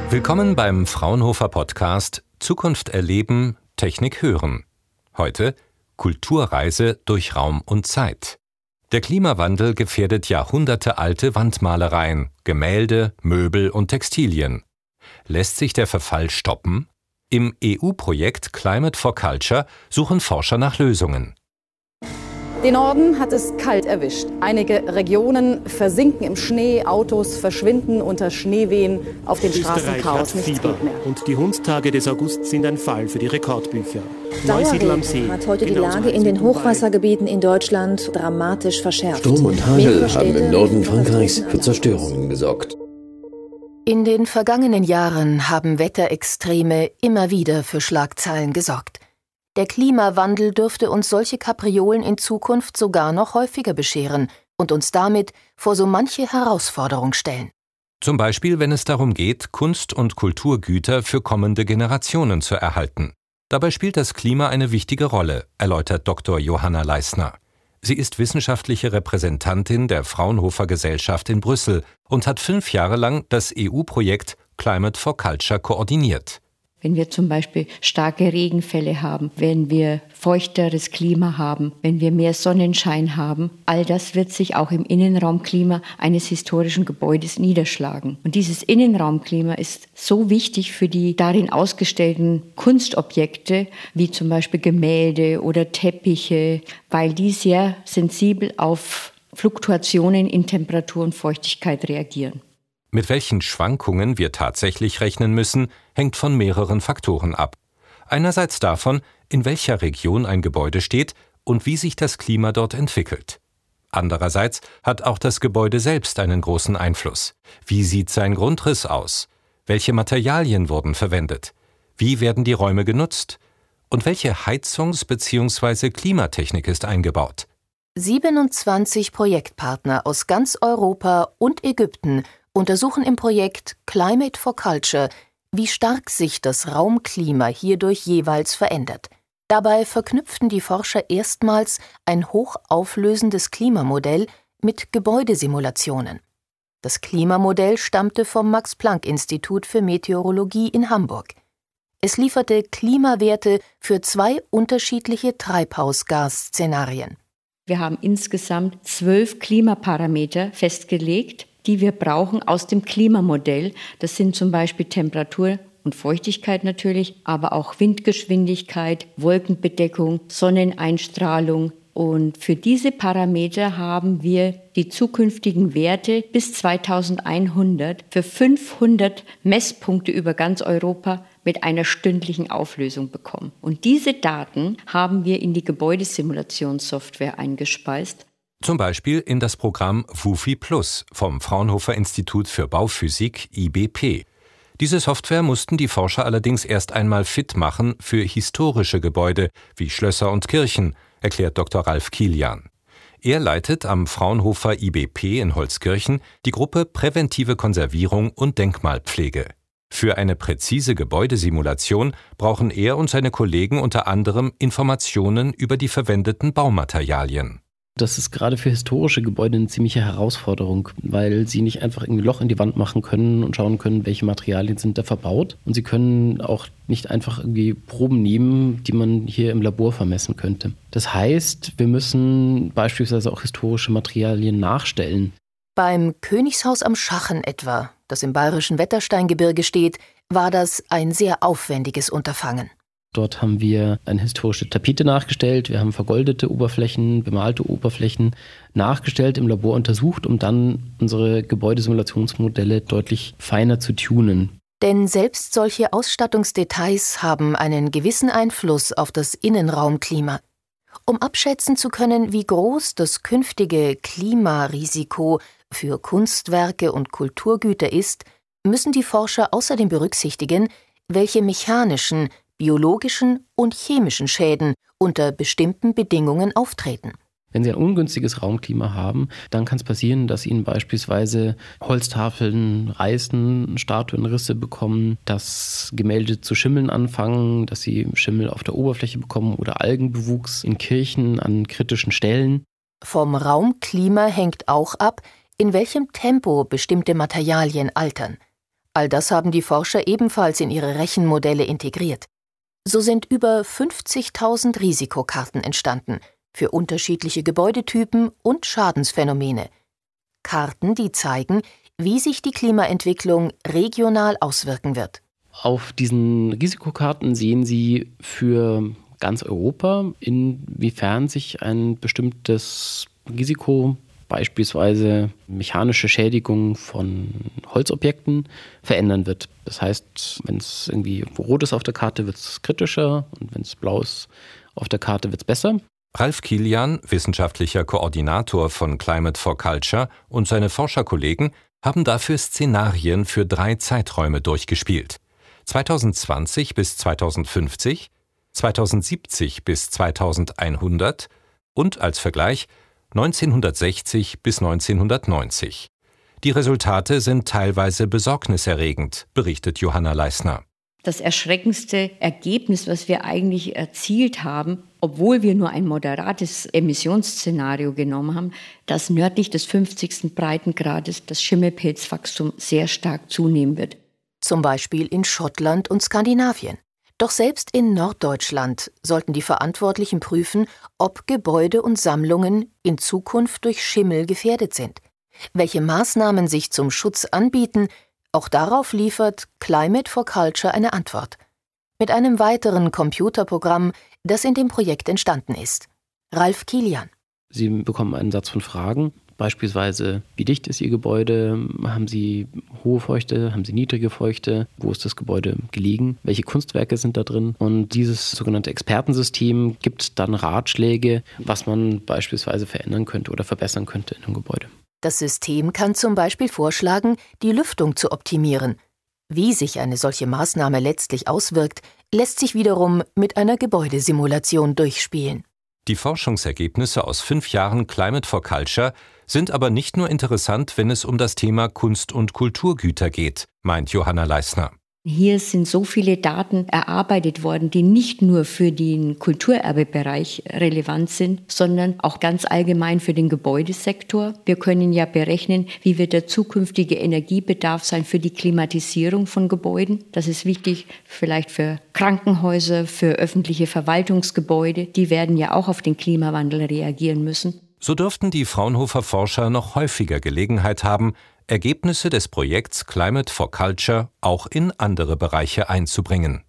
Willkommen beim Fraunhofer Podcast Zukunft erleben, Technik hören. Heute Kulturreise durch Raum und Zeit. Der Klimawandel gefährdet jahrhundertealte Wandmalereien, Gemälde, Möbel und Textilien. Lässt sich der Verfall stoppen? Im EU-Projekt Climate for Culture suchen Forscher nach Lösungen. Den Norden hat es kalt erwischt. Einige Regionen versinken im Schnee, Autos verschwinden unter Schneewehen, auf den Straßen Chaos, nichts geht mehr. Und die Hundstage des August sind ein Fall für die Rekordbücher. Dauerregen am See hat heute die Lage in den Hochwassergebieten in Deutschland dramatisch verschärft. Sturm und Hagel haben im Norden Frankreichs für Zerstörungen gesorgt. In den vergangenen Jahren haben Wetterextreme immer wieder für Schlagzeilen gesorgt. Der Klimawandel dürfte uns solche Kapriolen in Zukunft sogar noch häufiger bescheren und uns damit vor so manche Herausforderung stellen. Zum Beispiel, wenn es darum geht, Kunst- und Kulturgüter für kommende Generationen zu erhalten. Dabei spielt das Klima eine wichtige Rolle, erläutert Dr. Johanna Leisner. Sie ist wissenschaftliche Repräsentantin der Fraunhofer Gesellschaft in Brüssel und hat 5 Jahre lang das EU-Projekt Climate for Culture koordiniert. Wenn wir zum Beispiel starke Regenfälle haben, wenn wir feuchteres Klima haben, wenn wir mehr Sonnenschein haben, all das wird sich auch im Innenraumklima eines historischen Gebäudes niederschlagen. Und dieses Innenraumklima ist so wichtig für die darin ausgestellten Kunstobjekte, wie zum Beispiel Gemälde oder Teppiche, weil die sehr sensibel auf Fluktuationen in Temperatur und Feuchtigkeit reagieren. Mit welchen Schwankungen wir tatsächlich rechnen müssen, hängt von mehreren Faktoren ab. Einerseits davon, in welcher Region ein Gebäude steht und wie sich das Klima dort entwickelt. Andererseits hat auch das Gebäude selbst einen großen Einfluss. Wie sieht sein Grundriss aus? Welche Materialien wurden verwendet? Wie werden die Räume genutzt? Und welche Heizungs- bzw. Klimatechnik ist eingebaut? 27 Projektpartner aus ganz Europa und Ägypten untersuchen im Projekt Climate for Culture, wie stark sich das Raumklima hierdurch jeweils verändert. Dabei verknüpften die Forscher erstmals ein hochauflösendes Klimamodell mit Gebäudesimulationen. Das Klimamodell stammte vom Max-Planck-Institut für Meteorologie in Hamburg. Es lieferte Klimawerte für 2 unterschiedliche Treibhausgasszenarien. Wir haben insgesamt 12 Klimaparameter festgelegt, die wir brauchen aus dem Klimamodell. Das sind zum Beispiel Temperatur und Feuchtigkeit natürlich, aber auch Windgeschwindigkeit, Wolkenbedeckung, Sonneneinstrahlung. Und für diese Parameter haben wir die zukünftigen Werte bis 2100 für 500 Messpunkte über ganz Europa mit einer stündlichen Auflösung bekommen. Und diese Daten haben wir in die Gebäudesimulationssoftware eingespeist. Zum Beispiel in das Programm WUFI Plus vom Fraunhofer Institut für Bauphysik IBP. Diese Software mussten die Forscher allerdings erst einmal fit machen für historische Gebäude wie Schlösser und Kirchen, erklärt Dr. Ralf Kilian. Er leitet am Fraunhofer IBP in Holzkirchen die Gruppe Präventive Konservierung und Denkmalpflege. Für eine präzise Gebäudesimulation brauchen er und seine Kollegen unter anderem Informationen über die verwendeten Baumaterialien. Das ist gerade für historische Gebäude eine ziemliche Herausforderung, weil sie nicht einfach irgendwie ein Loch in die Wand machen können und schauen können, welche Materialien sind da verbaut. Und sie können auch nicht einfach irgendwie Proben nehmen, die man hier im Labor vermessen könnte. Das heißt, wir müssen beispielsweise auch historische Materialien nachstellen. Beim Königshaus am Schachen etwa, das im bayerischen Wettersteingebirge steht, war das ein sehr aufwendiges Unterfangen. Dort haben wir eine historische Tapete nachgestellt, wir haben vergoldete Oberflächen, bemalte Oberflächen nachgestellt, im Labor untersucht, um dann unsere Gebäudesimulationsmodelle deutlich feiner zu tunen. Denn selbst solche Ausstattungsdetails haben einen gewissen Einfluss auf das Innenraumklima. Um abschätzen zu können, wie groß das künftige Klimarisiko für Kunstwerke und Kulturgüter ist, müssen die Forscher außerdem berücksichtigen, welche mechanischen, biologischen und chemischen Schäden unter bestimmten Bedingungen auftreten. Wenn Sie ein ungünstiges Raumklima haben, dann kann es passieren, dass Ihnen beispielsweise Holztafeln reißen, Statuenrisse bekommen, dass Gemälde zu schimmeln anfangen, dass Sie Schimmel auf der Oberfläche bekommen oder Algenbewuchs in Kirchen an kritischen Stellen. Vom Raumklima hängt auch ab, in welchem Tempo bestimmte Materialien altern. All das haben die Forscher ebenfalls in ihre Rechenmodelle integriert. So sind über 50.000 Risikokarten entstanden für unterschiedliche Gebäudetypen und Schadensphänomene. Karten, die zeigen, wie sich die Klimaentwicklung regional auswirken wird. Auf diesen Risikokarten sehen Sie für ganz Europa, inwiefern sich ein bestimmtes Risiko, beispielsweise mechanische Schädigung von Holzobjekten, verändern wird. Das heißt, wenn es irgendwie rot ist auf der Karte, wird es kritischer, und wenn es blau ist auf der Karte, wird es besser. Ralf Kilian, wissenschaftlicher Koordinator von Climate for Culture, und seine Forscherkollegen haben dafür Szenarien für 3 Zeiträume durchgespielt: 2020 bis 2050, 2070 bis 2100 und als Vergleich 1960 bis 1990. Die Resultate sind teilweise besorgniserregend, berichtet Johanna Leisner. Das erschreckendste Ergebnis, was wir eigentlich erzielt haben, obwohl wir nur ein moderates Emissionsszenario genommen haben, dass nördlich des 50. Breitengrades das Schimmelpilzwachstum sehr stark zunehmen wird. Zum Beispiel in Schottland und Skandinavien. Doch selbst in Norddeutschland sollten die Verantwortlichen prüfen, ob Gebäude und Sammlungen in Zukunft durch Schimmel gefährdet sind. Welche Maßnahmen sich zum Schutz anbieten, auch darauf liefert Climate for Culture eine Antwort. Mit einem weiteren Computerprogramm, das in dem Projekt entstanden ist. Ralf Kilian. Sie bekommen einen Satz von Fragen, beispielsweise, wie dicht ist Ihr Gebäude, haben Sie hohe Feuchte, haben Sie niedrige Feuchte, wo ist das Gebäude gelegen, welche Kunstwerke sind da drin, und dieses sogenannte Expertensystem gibt dann Ratschläge, was man beispielsweise verändern könnte oder verbessern könnte in einem Gebäude. Das System kann zum Beispiel vorschlagen, die Lüftung zu optimieren. Wie sich eine solche Maßnahme letztlich auswirkt, lässt sich wiederum mit einer Gebäudesimulation durchspielen. Die Forschungsergebnisse aus 5 Jahren Climate for Culture sind aber nicht nur interessant, wenn es um das Thema Kunst- und Kulturgüter geht, meint Johanna Leisner. Hier sind so viele Daten erarbeitet worden, die nicht nur für den Kulturerbebereich relevant sind, sondern auch ganz allgemein für den Gebäudesektor. Wir können ja berechnen, wie wird der zukünftige Energiebedarf sein für die Klimatisierung von Gebäuden. Das ist wichtig vielleicht für Krankenhäuser, für öffentliche Verwaltungsgebäude. Die werden ja auch auf den Klimawandel reagieren müssen. So dürften die Fraunhofer Forscher noch häufiger Gelegenheit haben, Ergebnisse des Projekts Climate for Culture auch in andere Bereiche einzubringen.